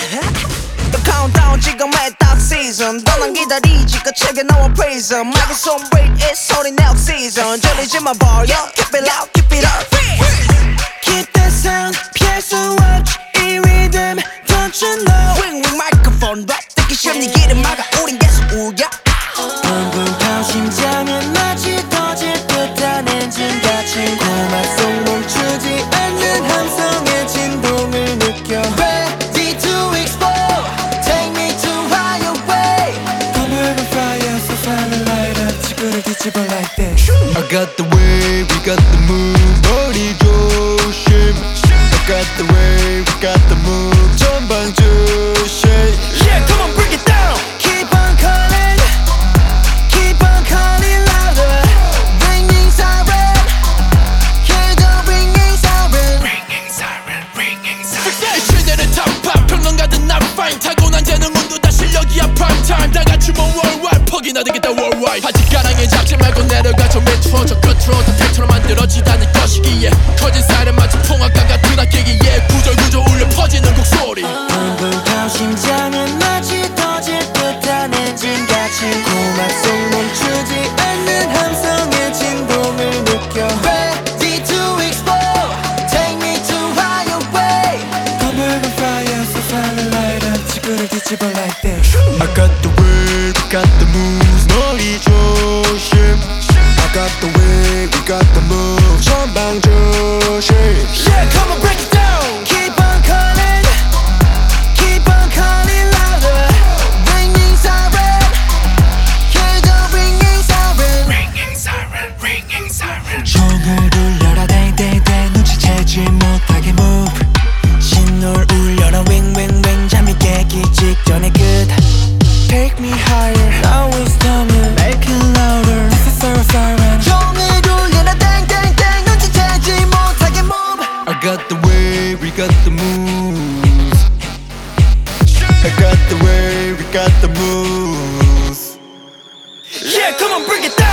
The countdown 지금의 딱 season 떠난 기다리지 끝에게 너와 praise 마구 손 rate it 소리 next season 들리지만 버려 keep it loud keep it up Keep that sound 피할 수 없지 이 rhythm don't you know Ring ring microphone rap 듣기 싫은 네 길은 막아 우린 계속 울려 붕붕한 심장은 마치 터질 듯한 엔진같이 고막 속 멈추지 않는 함성의 진동을 느껴 Ready to explode Take me to higher way Come over fire so fire light up 지구를 뒤집어 like that I got the way, we got the move 머리 조심 I got the way, we got the move 전방 조심 Yeah, come on, break it down Keep on calling Keep on calling louder Ringing siren Hear the ringing siren Ringing siren, ringing siren 시대는 탑팝 평론 가든 난 fine 타고난 재능운도 다 실력이야 prime time 다 같이 뭐 worldwide 퍽이나 되겠다 worldwide 아직 가랑에 잡지 말고 내려가 저 밑으로 저 끝으로 더 팩트로 만들어지다는 것이기에 커진 사이렌 마치 풍악과 같은 악기기에 구절구절 울려 퍼지는 곡소리 붕붕한 심장은 마치 터질 듯한 엔진같이 고막 속 멈추지 않는 함성의 진동을 느껴 Ready to explode Take me to higher way Come over fire so fire light up 지구를 뒤집어 like that I got the way, we got the moves 머리 조심 I got the way, we got the moves 전방 조심 Yeah, come on, break it down Keep on calling Keep on calling louder Ringing siren Hear the ringing siren Ringing siren, ringing siren 종을 울려라 땡땡땡 눈치채지 못하게 move 신호를 울려라 ring ring ring 잠이 깨기 직전의 끝 Take me higher Now it's time to make it louder This is our siren 종을 울려라 땡땡땡 눈치채지 못하게 move I got the way, we got the moves I got the way, we got the moves Yeah, come on, bring it down